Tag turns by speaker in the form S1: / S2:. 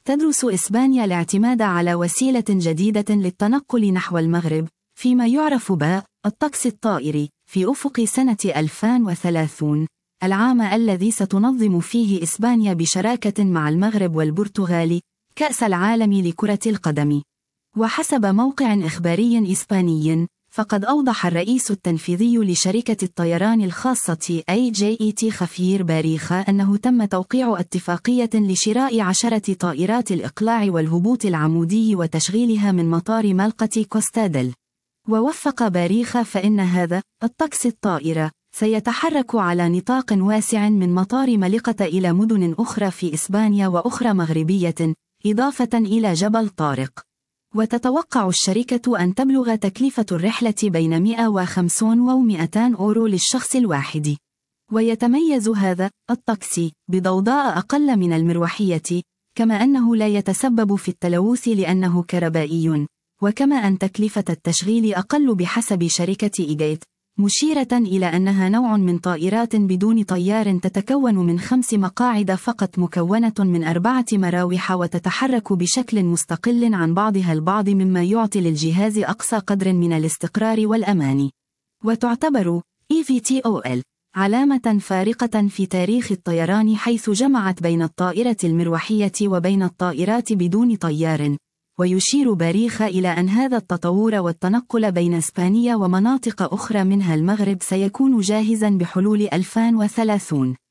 S1: تدرس إسبانيا الاعتماد على وسيلة جديدة للتنقل نحو المغرب، فيما يعرف الطقس الطائري، في أفق سنة 2030، العام الذي ستنظم فيه إسبانيا بشراكة مع المغرب والبرتغال كأس العالم لكرة القدم. وحسب موقع إخباري إسباني، فقد أوضح الرئيس التنفيذي لشركة الطيران الخاصة AJET خفير باريخا أنه تم توقيع اتفاقية لشراء 10 طائرات الإقلاع والهبوط العمودي وتشغيلها من مطار ملقة كوستادل. ووفق باريخا فإن هذا الطقس الطائرة سيتحرك على نطاق واسع من مطار ملقة إلى مدن أخرى في إسبانيا وأخرى مغربية، إضافة إلى جبل طارق. وتتوقع الشركة أن تبلغ تكلفة الرحلة بين 150 و 200 أورو للشخص الواحد. ويتميز هذا الطقس بضوضاء أقل من المروحية، كما أنه لا يتسبب في التلوث لأنه كهربائي، وكما أن تكلفة التشغيل أقل بحسب شركة إيجيت، مشيرة إلى أنها نوع من طائرات بدون طيار تتكون من 5 مقاعد فقط مكونة من 4 مراوح وتتحرك بشكل مستقل عن بعضها البعض، مما يعطي للجهاز أقصى قدر من الاستقرار والأمان. وتعتبر EVTOL علامة فارقة في تاريخ الطيران، حيث جمعت بين الطائرة المروحية وبين الطائرات بدون طيار. ويشير باريخا إلى أن هذا التطور والتنقل بين إسبانيا ومناطق أخرى منها المغرب سيكون جاهزا بحلول 2030.